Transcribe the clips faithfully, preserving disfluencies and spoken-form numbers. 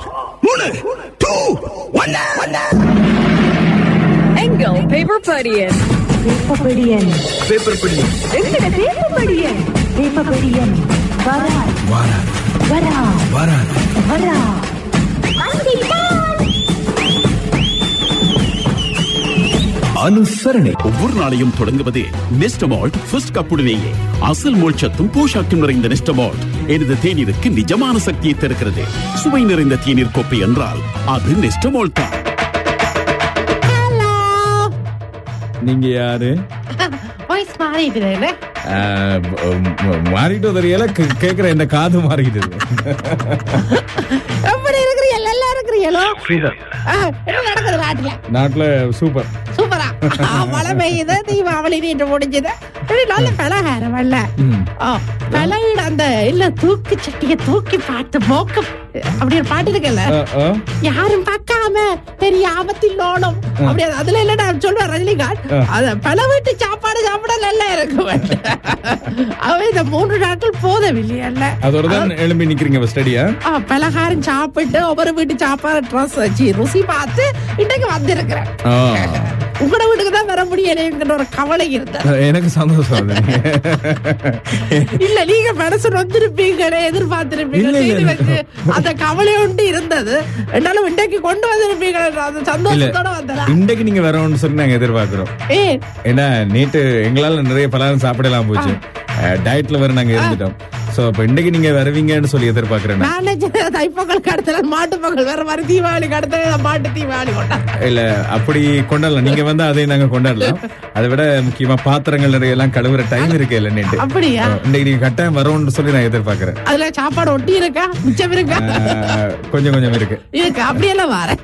மூணு two one எங்கள் paper படியன் பேப்பர் படியன் பேப்பர் படியன் எங்கட பேப்பர் படியன் பேப்பர் படியன் வரா வாரா வரா வாரா வரா அனுசரணை. ஒவ்வொரு நாளையும் தொடங்குவது நெஸ்டமால்ட் ஃபர்ஸ்ட் கப்புடனேயே. அசல் மோட்சத்தும் போஷாக்கும் நிறைந்த நெஸ்டமால்ட் எனது தேநீருக்கு நிஜமான சக்தியை தருகிறது. சுவை நிறைந்த தேநீர் கோப்பை என்றால் அது நெஸ்டமால்ட் தான். நீங்க யாரு? வாய்ஸ் மாறிடுது. மாறிட்டு தெரியல, கேக்குற என்ன காது மாறிடுது. எப்படி இருக்கிறீங்க? நல்லா இருக்கிறீங்களோ? என்ன நடக்குது நாட்டுல? நாட்டுல சூப்பர் சூப்பரா மழை பெய்யுது, தீபாவளி நீட்டு முடிஞ்சது. நல்ல பலகாரம் அல்ல பலகிட அந்த இல்ல தூக்கி சட்டிய தூக்கி பார்த்து மோக்க அப்படி ஒரு பாட்டு இருக்குல்ல, யாரும் பார்க்காம பெரிய ஆபத்தில் ஓடும் அப்படி. அதுல இல்ல நான் சொல்லுவேன் ரஜினிகாந்த், அத பல வீட்டு சாப்பாடு சாப்பிட நல்லா இருக்கு. அவன் இந்த மூன்று நாட்கள் போதவில்லையல்ல, அதோடதான் எழும்பி நிக்கிறீங்க ஸ்டடியா. பலகாரம் சாப்பிட்டு ஒவ்வொரு வீட்டு சாப்பாடு ட்ரெஸ் வச்சு ருசி பார்த்து இன்னைக்கு வந்திருக்கிறேன். உங்களோட வீட்டுக்கு தான் வர முடியலைங்கிற ஒரு கவலை இருந்தது. எனக்கு சந்தோஷம். இல்ல நீங்க மனசு வந்திருப்பீங்களே, எதிர்பார்த்திருப்பீங்க, அந்த கவலை ஒன்று இருந்தது. என்னாலும் இன்றைக்கு கொண்டு வந்திருப்பீங்க, அந்த சந்தோஷத்தோட வந்தா. இன்றைக்கு நீங்க வரணும்னு சொல்லி நாங்க எதிர்பார்க்கிறோம். ஏன்னா நேற்று எங்களால நிறைய பலகாரம் சாப்பிடலாம் போச்சு, டயட்ல வர நாங்க இருந்துட்டோம். சோ அப்ப இன்னைக்கு நீங்க வருவீங்கன்னு சொல்லி எதிர்பார்க்கிறேன். தைப்பொங்கல் கடத்தல மாட்டு பொங்கல் வேற மாதிரி, தீபாவளி கடத்தல மாட்டு தீபாவளி கொண்டாட இல்ல, அப்படி கொண்டாடலாம். நீங்க வந்து அதை நாங்க கொண்டாடலாம். அதை விட முக்கியமா பாத்திரங்கள் நிறைய எல்லாம் கழுவுற டைம் இருக்கு இல்ல நேற்று. அப்படியா? இன்னைக்கு நீங்க கட்டாயம் வரும்னு சொல்லி நான் எதிர்பார்க்கிறேன். அதுல சாப்பாடு ஒட்டி இருக்கா, மிச்சம் இருக்கா? கொஞ்சம் கொஞ்சம் இருக்கு இருக்கு. அப்படியெல்லாம் வரேன்.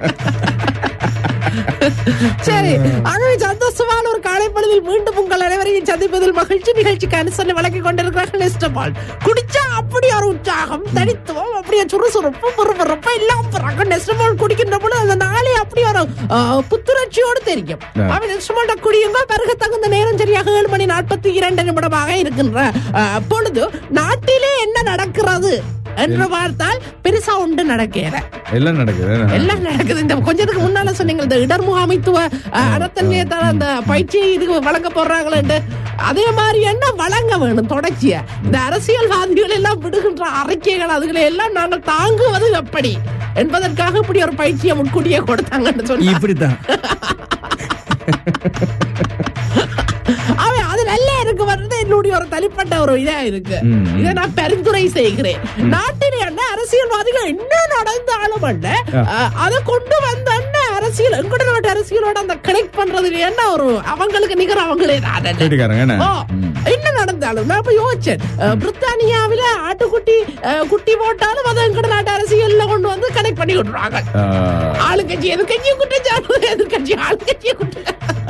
சரி, ஆகவே சந்தோஷமான ஒரு காலை பொழுதில் மீண்டும் உங்கள் அனைவரையும் சந்திப்பதில் மகிழ்ச்சி. நிகழ்ச்சிக்கு அனுசரணை வழங்கிக் கொண்டிருக்கிறார்கள் நெஸ்டமால்ட். குடிச்சா அப்படி ஒரு உற்சாகம், தனித்துவம், அப்படியே சுறுசுறுப்பு, பொறுப்பொறுப்பு எல்லாம் போறாங்க. நெஸ்டமால்ட் குடிக்கின்ற பொழுது அந்த நாளே அப்படி ஒரு புத்துணர்ச்சியோடு தெரியும். அவன் நெஸ்டமால்ட் குடியுங்க. பிறகு தகுந்த நேரம் சரியாக ஏழு மணி நாற்பத்தி இரண்டு நிமிடமாக இருக்கின்ற பொழுது நாட்டிலே என்ன நடக்கிறது என்று பார்த்தால் பெருசா ஒன்று நடக்கல. எல்லாம் நடக்குது எல்லாம் நடக்குது. இந்த கொஞ்சத்துக்கு முன்னால சொன்னீங்க இந்த இடர் முகாமைத்துவ அறத்தன்மையத்தால அந்த பயிற்சி இதுக்கு வழங்க போடுறாங்களே, அதே மாதிரி என்ன வழங்க வேணும் தொடர்ச்சியா. இந்த அரசியல்வாதிகள் எல்லாம் விடுகின்ற அறிக்கைகள் அதுகளை எல்லாம் நாங்கள் தாங்குவது எப்படி என்பதற்காக இப்படி ஒரு பயிற்சியை முன்கூட்டியே கொடுத்தாங்கன்னு சொல்லி இப்படித்தான் அவன் அது நல்லா இருக்கு வர்றது என்னுடைய ஒரு தனிப்பட்ட ஒரு இதா இருக்கு. இதை நான் பரிந்துரை செய்கிறேன். நாட்டில் என்ன அரசியல்வாதிகள் என்ன நடந்தாலும் அல்ல, அதை கொண்டு வந்த அரசியல் எங்கட நாட்டு அரசியலோட அந்த கனெக்ட் பண்றது என்ன ஒரு அவங்களுக்கு நிகர் அவங்களே தான். என்ன நடந்தாலும் நான் இப்ப யோசிச்சேன், பிரித்தானியாவில ஆட்டுக்குட்டி குட்டி போட்டாலும் அதை எங்கட நாட்டு அரசியல்ல கொண்டு வந்து கனெக்ட் பண்ணி விட்டுறாங்க. ஆளுங்கட்சி எதிர்கட்சியை குற்றச்சாட்டு, எதிர்கட்சி ஆளுங்கட்சியை குற்ற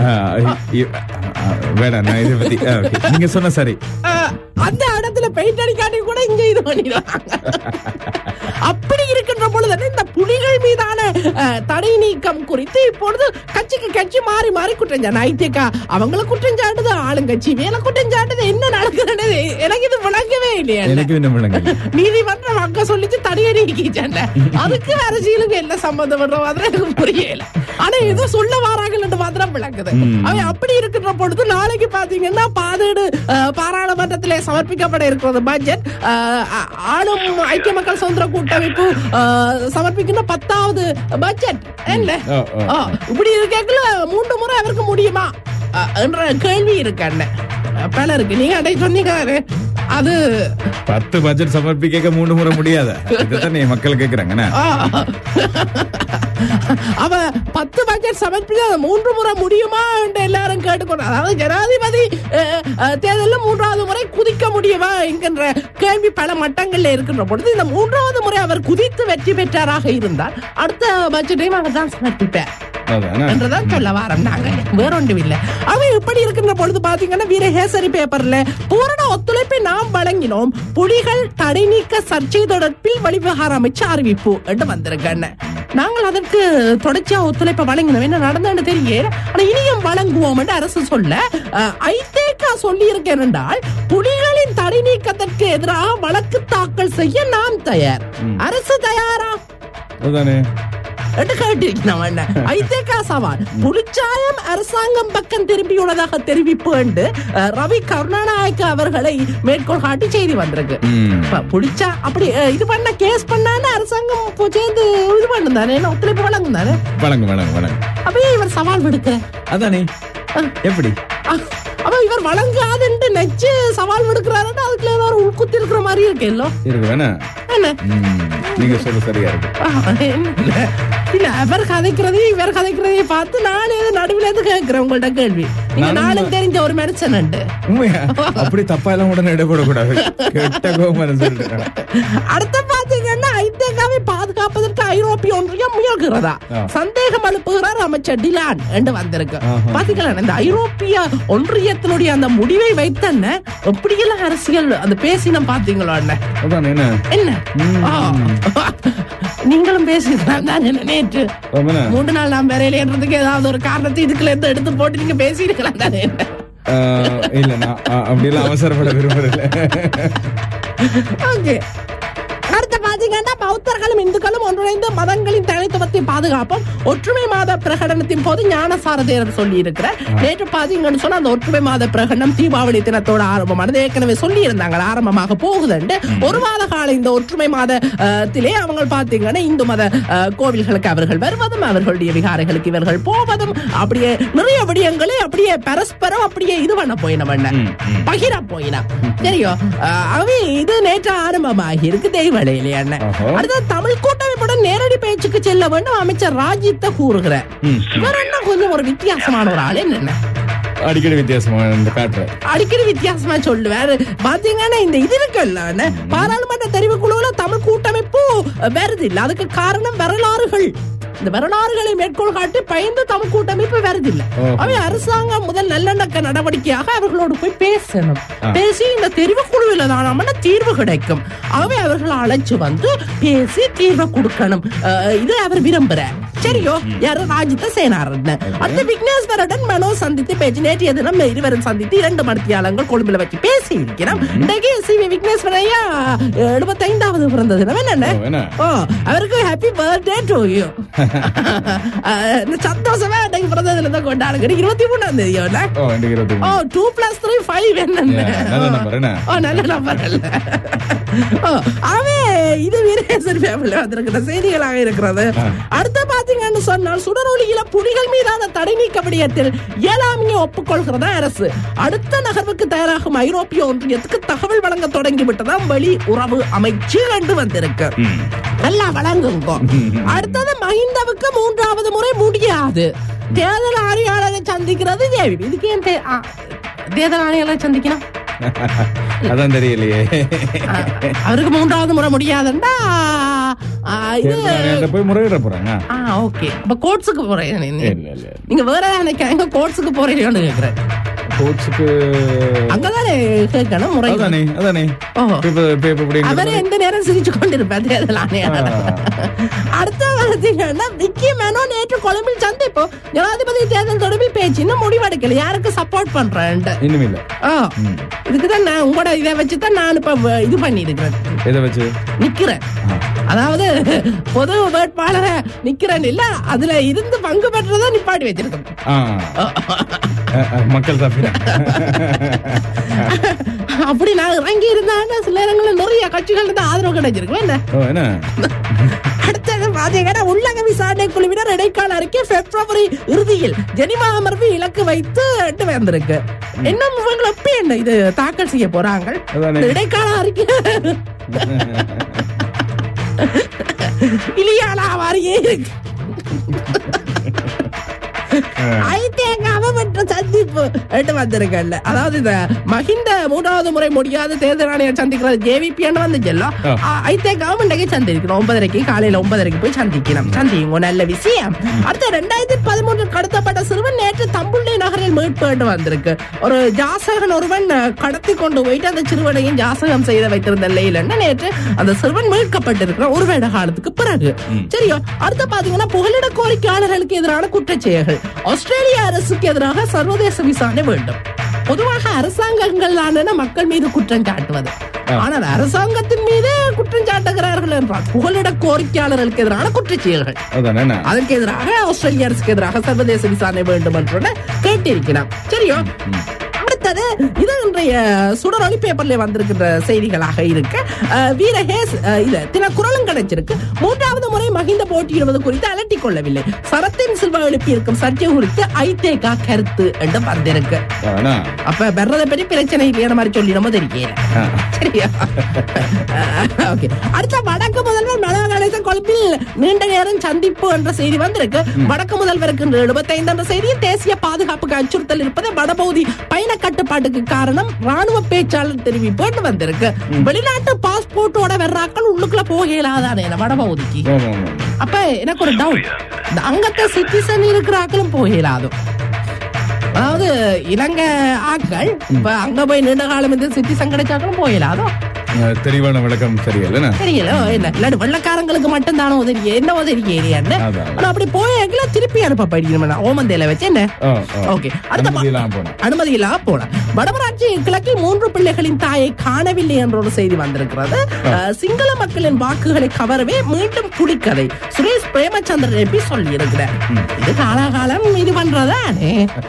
வேணாம். நான் இதை பத்தி நீங்க சொன்ன சரி, அந்த இடத்துல பெயிண்ட் அடிக்காட்டி கூட இங்க இது பண்ணிடுவாங்க. அப்படி இருக்கின்ற பொழுது இந்த புலிகள் மீதான தடை நீக்கம் குறித்து இப்பொழுது கட்சிக்கு கட்சி மாறி மாறி குற்றஞ்சாட்டு. ஐதேகா அவங்கள குற்றஞ்சாட்டுது, ஆளுங்கட்சி மேல குற்றஞ்சாட்டுது. என்ன நடக்குது எனக்கு இது விளங்கவே இல்லையா. நீதிமன்றம் அங்க சொல்லிச்சு தடையை நீக்கிச்சாண்ட, அதுக்கு அரசியலுக்கு என்ன சம்பந்தம் பண்ற மாதிரி எனக்கு புரியல. ஆனா ஏதோ சொல்ல வாராங்கள் என்று மாத்திரம் விளக்குது. அவன் அப்படி இருக்கின்ற பொழுது நாளைக்கு பாத்தீங்கன்னா பாதேடு பாராளுமன்றத்திலே சமர்ப்பிக்கப்பட இருக்கிறது பட்ஜெட். ஆளும் ஐக்கிய மக்கள் சுதந்திர கூட்டமைப்பு சமர்ப்பிக்கின்ற பத்தாவது பட்ஜெட். என்ன இப்படி இருக்கல மூன்று முறை அவருக்கு முடியுமா என்ற கேள்வி இருக்கு பல இருக்கு. நீங்க அடை சொன்னீங்க அது பத்து பட்ஜெட் சமர்ப்பிக்க மூணு முறை முடியாத மக்கள் கேக்குறாங்க. அவ பத்து பட்ஜெட் சமர்ப்பிக்க மூன்று முறை முடியுமா என்று எல்லாரும் கேட்டுக்கொண்டு, அதாவது ஜனாதிபதி தேர்தலில் மூன்றாவது முறை குதிக்க முடியுமா என்கின்ற கேள்வி பல மட்டங்கள்ல இருக்கின்ற பொழுது இந்த மூன்றாவது முறை அவர் குதித்து வெற்றி பெற்றாராக இருந்தால் அடுத்த பட்ஜெட்டையும் அவர் தான் சமர்ப்பிப்பார் என்றுதான் சொல்ல வாரம். நாங்க வேற ஒன்றும் இல்லை. அவன் இப்படி இருக்கின்ற பொழுது பாத்தீங்கன்னா வீரகேசரி பேப்பர்ல பூரண ஒத்துழைப்பை நாம் வழங்கினோம், புலிகள் தடை நீக்க சர்ச்சை தொடர்பில் வெளிவிவகார அமைச்சர் அறிவிப்பு என்று வந்திருக்கேன். நாங்கள் அதற்கு தொடர்ச்சியா ஒத்துழைப்பை வழங்கினோம். என்ன நடந்ததுன்னு தெரியல, ஆனா இனியும் வழங்குவோம் என்று அரசு சொல்ல ஐதேகா சொல்லி இருக்கேன் என்றால் புலிகளின் தடை நீக்கத்திற்கு எதிராக வழக்கு தாக்கல் செய்ய நாம் தயார். அரசு தயாரா? கேட்டிருக்கிறவன் ஐதேகா சவால் புலிச்சாயம் அரசாங்கம் பக்கம் திரும்பியுள்ளதாக தெரிவிப்பு என்று ரவி கருணாநாயக்க அவர்களை மேற்கோள் காட்டி செய்தி வந்திருக்கு. புலிச்சா அப்படி இது பண்ண கேஸ் பண்ணான்னு அரசாங்கம் சேர்ந்து இது பண்ணும் தானே, ஒத்துழைப்பு வழங்கும் தானே, வழங்கும் வழங்கும் வழங்கும். அப்படியே இவர் சவால் விடுக்கிற அதானே எப்படி அப்ப இவர் வழங்காதுன்னு நச்சு சவால் விடுக்கிறாருன்னா அதுக்குள்ள ஏதோ ஒரு உள்குத்தி இருக்கிற மாதிரி இருக்கு. இல்லோ இருக்கு வேணா நீங்க சொல்ல சரியா இருக்கு. இல்ல அவர் கதைக்கிறதையும் இவர் கதைக்கிறதையும் பார்த்து நான் ஏதோ நடுவில் இருந்து கேட்கிறேன் உங்கள்ட்ட கேள்வி. நீங்க நானும் தெரிஞ்ச ஒரு மனுஷன் அப்படி தப்பா எல்லாம் உடனே இடப்படக்கூடாது. அடுத்த பாத்தீங்கன்னா ஐதேகாவை பாதுகாப்பதற்கு ஐரோப்பிய ஒன்றியம் முயல்கிறதா சந்தேகம் எழுப்புகிறார் அமைச்சர் டிலான் என்று வந்திருக்கு. பாத்தீங்களா இந்த ஐரோப்பிய ஒன்றியத்தினுடைய அந்த முடிவை வைத்தன்ன எப்படியெல்லாம் அரசியல் அந்த பேசினம் பாத்தீங்களா என்ன நீங்களும் பேசிக்கலாம் தான் என்ன நேற்று மூன்று நாள் நாம் வேறையிலேன்றதுக்கு ஏதாவது ஒரு காரணத்தை இதுக்குள்ள இருந்து எடுத்து போட்டு நீங்க பேசிருக்கலாம் தானே. இல்ல அப்படியெல்லாம் அவசரப்பட விரும்புறேன். ஓகே அடுத்த பாத்தீங்கன்னா பௌத்தர்களும் இந்துக்களும் ஒன்றிணைந்து மதங்களின் தனித்துவத்தை பாதுகாப்போம் ஒற்றுமை மாத பிரகடனத்தின் போது ஞானசார தேரர் சொல்லி இருக்கிற நேற்று பாத்தீங்கன்னு சொன்னா அந்த ஒற்றுமை மாத பிரகடனம் தீபாவளி தினத்தோட ஆரம்பமானது ஏற்கனவே சொல்லி இருந்தாங்க ஆரம்பமாக போகுதுண்டு. ஒரு மாத கால இந்த ஒற்றுமை மாதத்திலே அவங்க பாத்தீங்கன்னா இந்து மத கோவில்களுக்கு அவர்கள் வருவதும் அவர்களுடைய விகாரைகளுக்கு இவர்கள் போவதும் அப்படியே நிறைய விடயங்களே அப்படியே பரஸ்பரம் அப்படியே இது பண்ண போயின பகிர போயினா சரியோ. அவை இது நேற்று ஆரம்பமாகி இருக்கு தெய்வ அடுத்த தமிழ் கூட்டமைப்புடன் நேரடி பேச்சுக்கு செல்ல வேண்டும் அமைச்சர் ராஜித்த கூறுகிறார். கொஞ்சம் ஒரு வித்தியாசமான ஒரு ஆள் என்ன அடிக்கடி வித்தியாசமா அடிக்கடி வித்தியாசமா சொல்லுவாரு. பாத்தீங்கன்னா இந்த இது இருக்குல்ல பாராளுமன்ற தெரிவுக்குழுல தமிழ் கூட்டமைப்பு வருது இல்ல அதுக்கு காரணம் வரலாறுகள். இந்த வரலாறுகளை மேற்கோள் காட்டி பயந்து தமிழ் கூட்டமைப்பு வருதில்லை. அவை அரசாங்கம் முதல் நல்லெண்ணக்க நடவடிக்கையாக அவர்களோடு போய் பேசணும். பேசி இந்த தெரிவுக்குழுவில் தான் தீர்வு கிடைக்கும். அவை அவர்களை அழைச்சு வந்து பேசி தீர்வை கொடுக்கணும். இது அவர் விரும்புறார். சரியோ யாரு ராஜித்த சேனாரன் அடுத்த விக்னேஸ்வரன் மனோ சந்தித்து பேச்சு நேற்றைய தினம் இருவரும் சந்தித்து இரண்டு மருத்துவர்கள் கொழும்புல வச்சு பேசி இருக்கிறோம். இன்றைக்கு சி வி விக்னேஸ்வரையா எழுபத்தி ஐந்தாவது பிறந்த தினம் என்ன அவருக்கு ஹாப்பி பர்த்டே டு யூ. சந்தோஷமா இன்னைக்கு பிறந்த தினத்தை கொண்டாடுங்க. இருபத்தி மூணாம் தேதி டூ பிளஸ் த்ரீ ஃபைவ் என்ன நல்ல நம்பர் அல்ல. அவன் இது வீரேசன் ஃபேமிலி வந்திருக்கிற செய்திகளாக இருக்கிறது. அடுத்த பாத்தீங்கன்னு சொன்னால் சுடரொலியில புலிகள் மீதான தடை நீக்க விடயத்தில் ஏழாமையை ஒப்புக்கொள்கிறதா அரசு. அடுத்த நகர்வுக்கு தயாராகும் ஐரோப்பிய ஒன்றியத்துக்கு தகவல் வழங்க தொடங்கி விட்டதான் வெளி உறவு அமைச்சு கண்டு வந்திருக்கு. நல்லா வழங்குங்க. அடுத்தது மஹிந்தவுக்கு மூன்றாவது முறை முடியாது தேர்தல் ஆணையாளரை சந்திக்கிறது தேவி. இதுக்கு ஏன் தேர்தல் ஆணையாளரை சந்திக்கணும் அதான் தெரியலையே. அவருக்கு மூன்றாவது முறை முடியாதுண்டா போய் முறையிட போறாங்க. ஓகே இப்ப கோர்ட்ஸுக்கு போறேன். நீங்க வேற நினைக்காங்க கோர்ட்ஸுக்கு போறீங்கன்னு கேக்குறேன். கோர்ட்ஸுக்கு அங்கதானே கேட்கணும் முறை அதானே அதானே அவரே எந்த நேரம் சிரிச்சு கொண்டிருப்பார் தேர்தல் ஆணையாளர். அடுத்த பார்த்தீங்கன்னா விக்கி மேனோ நேற்று கொழும்பில் சந்திப்பு ஜனாதிபதி தேர்தல் தொடர்பில் பேச்சு இன்னும் முடிவெடுக்கல யாருக்கு சப்போர்ட் பண்றேன் இன்னும் இல்ல. இதுக்குதான் நான் உங்களோட இதை வச்சுதான் நான் இப்ப இது பண்ணி இருக்கிறேன். இதை வச்சு நிக்கிறேன். அதாவது பொது வேட்பாளர நிக்கிறேன் இல்ல அதுல இருந்து பங்கு பெற்றதை நிப்பாட்டி வச்சிருக்கேன். மக்கள் அப்படி நான் இறங்கி இருந்தாங்க சில இடங்களில் நிறைய கட்சிகள் இருந்து ஆதரவு கிடைச்சிருக்கேன். அடுத்தது பாத்தீங்கன்னா உள்ளக விசாரணை குழுவினர் இடைக்கால அறிக்கை பிப்ரவரி இறுதியில் ஜெனிவா அமர்வு இலக்கு வைத்து வந்திருக்கு. இன்னும் இவங்க எப்ப என்ன இது தாக்கல் செய்ய போறாங்க இடைக்கால அறிக்கை இல்லையாலா வாரியே இருக்கு. சந்திப்பு வந்திருக்கல அதாவது இந்த மஹிந்த மூன்றாவது முறை முடியாத தேர்தல் ஆணையர் சந்திக்கிறது ஜேவிபி வந்துச்சല്ലോ ஐதேகாவும் இன்றைக்கு சந்திக்கிறோம். ஒன்பதரைக்கு காலையில ஒன்பதரைக்கு போய் சந்திக்கணும். சந்திங்க நல்ல விஷயம். அடுத்த ரெண்டாயிரத்தி பதிமூன்று கடத்தப்பட்ட சிறுவன் நேற்று தம்புள்ளை நகரில் மீட்பு வந்திருக்கு. ஒரு ஜாசகன் ஒருவன் கடத்தி கொண்டு போயிட்டு அந்த சிறுவனையும் ஜாசகம் செய்து வைத்திருந்த நிலையில நேற்று அந்த சிறுவன் மீட்கப்பட்டிருக்கிற ஒரு வருட காலத்துக்கு பிறகு. சரியோ அடுத்த பாத்தீங்கன்னா புகலிட கோரிக்கையாளர்களுக்கு எதிரான குற்றச்செயல்கள் ஆஸ்திரேலிய அரசுக்கு எதிராக சர்வதேச விசாரணை வேண்டும். பொதுவாக அரசாங்கங்கள் மக்கள் மீது குற்றம் சாட்டுவது ஆனால் அரசாங்கத்தின் மீது குற்றம் சாட்டுகிறார்கள் செயல்கள் என்றால் புகலிட கோரிக்கையாளர்களுக்கு எதிரான குற்றச்செயல்கள். அதற்கு எதிராக ஆஸ்திரேலிய அரசுக்கு எதிராக சர்வதேச விசாரணை வேண்டும் என்று கேட்டிருக்கிறார். சரியோ? இது இன்றைய சுடரொளி பேப்பர்ல வந்திருக்கின்ற செய்திகளாக இருக்கு. வீரஹேஸ் இல்ல தினக்குரலும் கிடைச்சிருக்கு. மூன்றாவது முறை மஹிந்த போட்டியிடுவது குறித்து அலட்டிக் கொள்ளவில்லை. சரத்தின் சில்வா எழுப்பி இருக்கும் சர்ச்சை குறித்து ஐதேகா கருத்து என்று வந்திருக்கு. அப்ப வர்றதை பற்றி பிரச்சனை இல்லையான மாதிரி சொல்லிடமோ தெரியல. சரியா? ஓகே. அடுத்த வடக்கு முதல்வர் மனோ கணேசன் கொழும்பில் நீண்ட நேரம் சந்திப்பு என்ற செய்தி வந்திருக்கு. வடக்கு முதல்வருக்கு எழுபத்தி ஐந்து என்ற செய்தியில் தேசிய பாதுகாப்புக்கு அச்சுறுத்தல் இருப்பது வடபகுதி பயண கட்டுப்பாட்டுக்கு காரணம் ராணுவ பேச்சாளர் தெரிவிப்பு வந்திருக்கு. வெளிநாட்டு பாஸ்போர்ட்டோட வர்றாக்கள் உள்ளுக்குள்ள போக இயலாதானே வடபகுதிக்கு. அப்ப எனக்கு ஒரு டவுட், அங்கத்த சிட்டிசன் இருக்கிற ஆக்களும் போக இயலாது. அதாவது இலங்கை ஆக்கள் இப்ப அங்க போய் நீண்ட காலம் இந்த சிட்டிசன் கிடைச்சாக்களும் போக இயலாதோ. தெளிவான விளக்கம் தெரியல தெரியல என்ன வெள்ளக்காரங்களுக்கு மட்டும் தானே உதவி என்ன உதவி ஏரியான்னு அப்படி போய் திருப்பி அனுப்ப ஓமந்தையில வச்சு என்ன. ஓகே. அனுமதி இல்லாம போன வடமராட்சி கிழக்கில் மூன்று பிள்ளைகளின் தாயை காணவில்லை என்ற ஒரு செய்தி வந்திருக்கிறது. சிங்கள மக்களின் வாக்குகளை கவரவே மீண்டும் புலிக்கதை சுரேஷ் பிரேமச்சந்திரன் எம்பி சொல்லி இருக்கிறார். இது காலகாலம் இது பண்றதானே.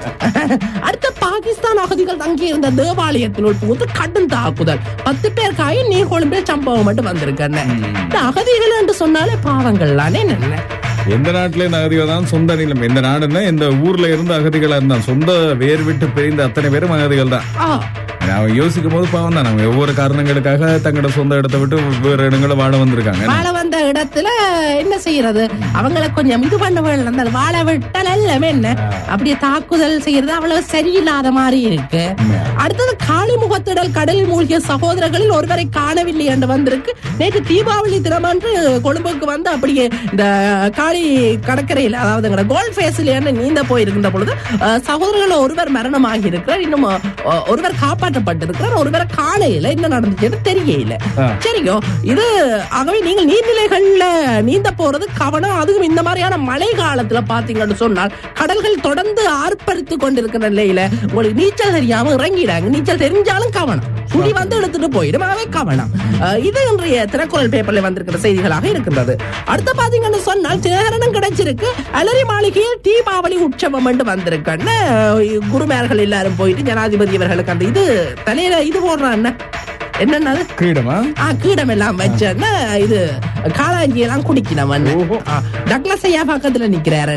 அடுத்த பாகிஸ்தான் அகதிகள் தங்கியிருந்த தேவாலயத்தினுள் புகுந்து கடும் தாக்குதல், பத்து பேர் காய் நீர் கொழும்பில் சம்பவம் மட்டும் வந்திருக்காங்க. அகதிகள் என்று சொன்னாலே பாவங்கள்லானே. என்ன எந்த நாட்டிலே அகதிகள் தான் சொந்த நிலம். எந்த நாடுன்னா எந்த ஊர்ல இருந்து அகதிகளா இருந்தா சொந்த வேர் விட்டு பிரிந்த அத்தனை பேரும் அகதிகள் தான். அவங்க யோசிக்கும் போது பாவம் தான். அவங்க ஒவ்வொரு காரணங்களுக்காக தங்களோட சொந்த இடத்தை விட்டு வேறு இடங்களை வாழ வந்திருக்காங்க. வாழ வந்த இடத்துல என்ன செய்யறது, அவங்களை கொஞ்சம் இது பண்ண வேண்டாம். வாழ விட்டால் எல்லாமே என்ன அப்படியே தாக்குதல் செய்யறது அவ்வளவு சரியில்லாத மாதிரி இருக்கு. அடுத்தது காளிமுகத்திடல் கடலில் மூழ்கிய சகோதரர்களில் ஒருவரை காணவில்லை என்று வந்திருக்கு. நேற்று தீபாவளி தினமன்று கொழும்புக்கு வந்து அப்படியே இந்த காளி கடற்கரையில் அதாவது கோல்ட் ஃபேஸ்ல நீந்த போயிருக்கின்ற பொழுது சகோதரர்கள் ஒருவர் மரணமாகி இருக்கிறார், இன்னும் ஒருவர் காப்பாற்ற ஒருவரை காலையில என்ன நடந்துச்சு தெரியல. சரியோ? இது ஆகவே நீங்கள் நீர்நிலைகள்ல நீந்த போறது கவனம். அதுவும் இந்த மாதிரியான மழை காலத்துல பாத்தீங்கன்னு சொன்னால் கடல்கள் தொடர்ந்து ஆர்ப்பரித்து கொண்டிருக்கிற நிலையில உங்களுக்கு நீச்சல் தெரியாம இறங்கிடாங்க. நீச்சல் தெரிஞ்சாலும் கவனம், சுழி வந்து எடுத்துட்டு போயிடும். அவை கவனம். இது இன்றைய தினக்குரல் பேப்பர்ல வந்திருக்கிற செய்திகளாக இருக்கின்றது. அடுத்த பாத்தீங்கன்னு சொன்னால் தினகரனும் கிடைச்சிருக்கு. அலரி மாளிகையில் தீபாவளி உற்சவம் என்று வந்திருக்கன்னு குருமார்கள் எல்லாரும் போயிட்டு ஜனாதிபதி அவர்களுக்கு அந்த இது தலையில இது போடுறான் என்னன்னா கீடமா கீடம் எல்லாம் வச்சா இது காளாஞ்சி எல்லாம் குடிக்கணும். டக்ளஸ் ஐயா பக்கத்துல நிக்கிறாரு.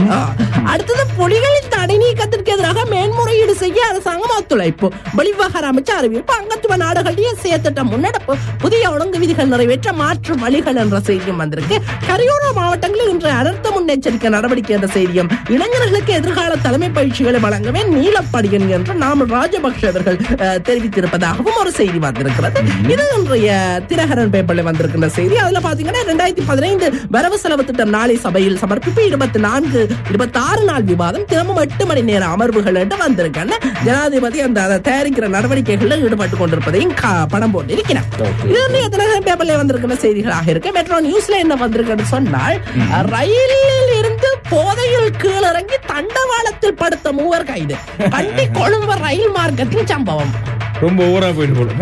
அடுத்தது புலிகளின் தடை நீக்கத்திற்கு எதிராக மேன்முறையீடு செய்ய அரசாங்கம் ஒத்துழைப்பு, வெளிவிவகார அமைச்சர் அறிவிப்பு, அங்கத்துவ நாடுகளிடையே செயற்திட்டம் முன்னெடுப்பு, புதிய ஒழுங்கு விதிகள் நிறைவேற்ற மாற்று வழிகள் என்ற செய்தியும் வந்திருக்கு. கரையோர மாவட்டங்களில் இன்று அனர்த்த முன்னெச்சரிக்கை நடவடிக்கை என்ற செய்தியும், இளைஞர்களுக்கு எதிர்கால தலைமை பயிற்சிகளை வழங்கவே நீலப்படியன் என்று நாமல் ராஜபக்ஷ அவர்கள் தெரிவித்திருப்பதாகவும் ஒரு செய்தி வந்திருக்கு. இது இன்றைய தினகரன் பேப்பர்ல வந்திருக்கின்ற செய்தி. அதுல பாத்தீங்கன்னா இரண்டாயிரத்தி பதினைந்து வரவு செலவு திட்டம் நாளை சபையில் சமர்ப்பிப்பு, இருபத்தி நான்கு இருபத்தி ஆறு நாள் விவாதம், தினமும் எட்டு மணி நேர அமர்வுகள் என்று வந்திருக்காங்க. ஜனாதிபதி அந்த தயாரிக்கிற நடவடிக்கைகளில் ஈடுபட்டுக் கொண்டிருப்பதையும் படம் போட்டு இருக்கிறார். இது இன்றைய தினகரன் பேப்பர்ல வந்திருக்கிற செய்திகளாக இருக்கு. மெட்ரோ நியூஸ்ல என்ன வந்திருக்குன்னு சொன்னால், ரயிலில் இருந்து போதையில் கீழிறங்கி தண்டவாளத்தில் படுத்த மூவர் கைது, கண்டி கொழும்பு ரயில் மார்க்கத்தின் சம்பவம். ரொம்ப ஓவரா போயிட்டு போடுங்க.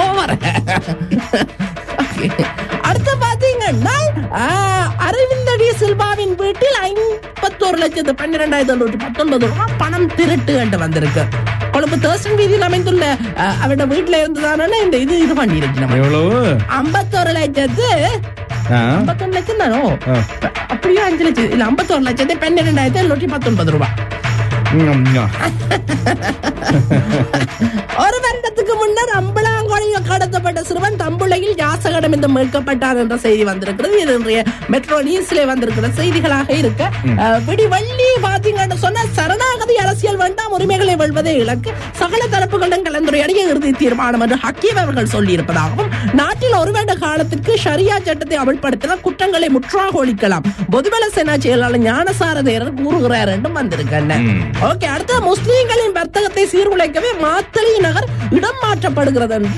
அடுத்து பாத்தீங்கன்னா அரவிந்த் டி சில்வாவின் வீட்டில் ஐம்பத்தோரு லட்சத்து பன்னிரெண்டாயிரத்தி நூற்றி பத்தொன்பது ரூபாய் பணம் திருட்டு என்று வந்திருக்கு. கொழும்பு தேர்சன் வீதியில் அமைந்துள்ள அவருடைய வீட்டுல இருந்துதானே இந்த இது இது பண்ணி இருக்கணும். எவ்வளவு? ஐம்பத்தோரு லட்சத்து ஐம்பத்தொன்னு லட்சம் தானோ, அப்படியே அஞ்சு லட்சம் இல்ல ஐம்பத்தோரு லட்சத்து பன்னிரெண்டாயிரத்தி எழுநூற்றி பத்தொன்பது ரூபாய். ஒரு வருடத்துக்கு முன்னர் அம்பலாங்கோடையில் கடத்தப்பட்ட சிறுவன் தம்புளையில் யாசகடம் என்று மீட்கப்பட்டார் என்ற செய்தி வந்திருக்கிறது. இது இன்றைய மெட்ரோ நியூஸ்ல வந்திருக்கிற செய்திகளாக இருக்க. விடிவள்ளி பாத்தீங்கன்னு சொன்ன சரணாகதி அரசியல் வேண்டாம், உரிமைகளை வெல்வதே இலக்கு, சகல தரப்புகளிடம் கலந்துரையாடிய இறுதி தீர்மானம் என்று ஹக்கீம் அவர்கள் சொல்லியிருப்பதாகவும், நாட்டில் ஒரு வருட காலத்திற்கு ஷரியா சட்டத்தை அமல்படுத்தினால் குற்றங்களை முற்றாக ஒழிக்கலாம், பொதுபல சேனா செயலாளர் ஞானசார தேரர் கூறுகிறார் என்றும் வந்திருக்காங்க. ஓகே. அடுத்த முஸ்லீம்களின் வர்த்தகத்தை சீர்குலைக்கவே மாத்தளை நகர் இடம் மாற்றப்படுகிறது என்று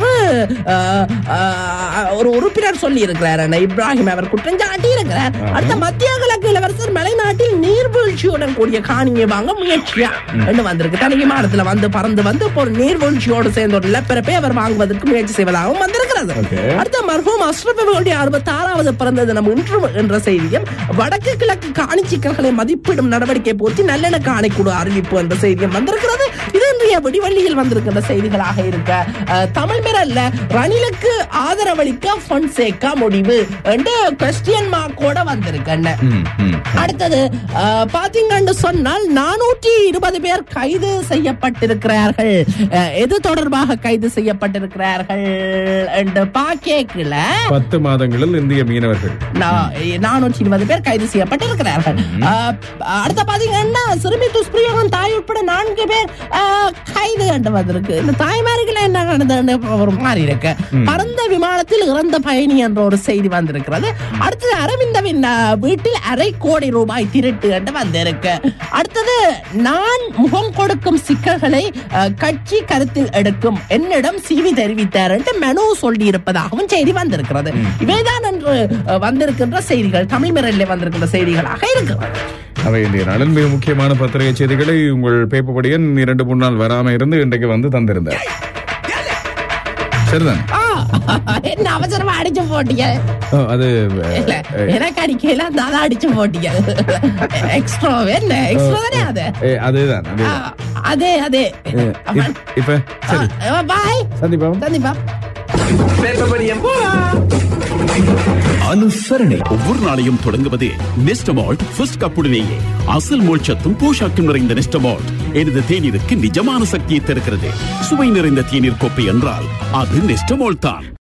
என்று அஹ், அஹ், ஒரு உறுப்பினர் சொல்லி இருக்கிறார். இப்ராஹிம் அவர் குற்றஞ்சாட்டி இருக்கிறார். அடுத்த மத்திய கிழக்கு இளவரசர் மலைநாட்டில் நீர்வீழ்ச்சியுடன் கூடிய காணியை வாங்க முயற்சியா என்று வந்திருக்கு. தனி விமானத்துல வந்து பறந்து வந்து ஒரு நீர்வீழ்ச்சியோடு சேர்ந்த ஒரு நிலப்பரப்பை அவர் வாங்குவதற்கு முயற்சி செய்வதாகவும் வந்திருக்கிறது. அடுத்த மர்ஹூம் அஷ்ரப் அவர்களுடைய அறுபத்தி ஆறாவது பிறந்த தினம் இன்று என்ற செய்தியும், வடக்கு கிழக்கு காணி சிக்கல்களை மதிப்பிடும் நடவடிக்கை போற்றி நல்லெண்ண காணிக்குழு அறிவிப்பு என்ற செய்தியும் வந்திருக்கிறது. இது இன்றைய விடிவள்ளியில் வந்திருக்கிற செய்திகளாக இருக்க, தமிழ் மிரல்ல ரணிலுக்கு ஆதரவளிக்க பொன்சேகா முடிவு என்று கொஸ்டியன் மார்க்கோட வந்திருக்கு. அடுத்தது பாத்தீங்கன்னு சொன்னால் நானூற்றி இருபது பேர் கைது செய்யப்பட்டிருக்கிறார்கள். எது தொடர்பாக கைது செய்யப்பட்டிருக்கிறார்கள் என்று பாக்கேக்குல பத்து மாதங்களில் இந்திய மீனவர்கள் நானூற்றி இருபது பேர் கைது செய்யப்பட்டிருக்கிறார்கள். அடுத்த பாத்தீங்கன்னா சிறுமி துஷ்பிரயோகம் தாய் உட்பட நான்கு பேர் கைது கண்டு வந்திருக்கு. இந்த தாய்மார்கள் என்ன நடந்தது ஒரு மாதிரி இருக்கு. பறந்த விமானத்தில் இறந்த பயணி என்ற ஒரு செய்தி வந்திருக்கிறது. அடுத்தது அரவிந்தவின் வீட்டில் அரை கோடி ரூபாய் திருட்டு என்று வந்திருக்கு. அடுத்தது நான் முகம் கொடுக்கும் சிக்கல்களை கட்சி கருத்தில் எடுக்கும் என்னிடம் சிவி தெரிவித்தார் என்று மெனு சொல்லி இருப்பதாகவும் செய்தி வந்திருக்கிறது. இவைதான் என்று வந்திருக்கின்ற செய்திகள் தமிழ் மிரல்ல வந்திருக்கின்ற செய்திகளாக இருக்கிறது. அவை இன்றைய நாளில் மிக முக்கியமான பத்திரிகை செய்திகளை உங்கள் பேப்பர் படியன் இரண்டு மூணு நாள் வராம இருந்து இன்றைக்கு வந்து தந்திருந்தார். சரிதான், என்ன அவசரமா அடிச்சு போட்டீங்க? அது எனக்கு அடிக்கல, நான் அடிச்சு போட்டீங்க. எக்ஸ்ட்ரா என்ன எக்ஸ்ட்ரா தானே அது? அதேதான் அதே அதே இப்ப சரி, பாய், சந்திப்பா சந்திப்பா. அனுசரணை ஒவ்வொரு நாளையும் தொடங்குவது நெஸ்டமால்ட் ஃபர்ஸ்ட் கப்புடனேயே. அசல் மோட்சத்தும் போஷாக்கும் நிறைந்த நெஸ்டமால்ட் எனது தேநீருக்கு நிஜமான சக்தியை தருகிறது. சுவை நிறைந்த தேநீர் கோப்பை என்றால் அது நெஸ்டமால்ட் தான்.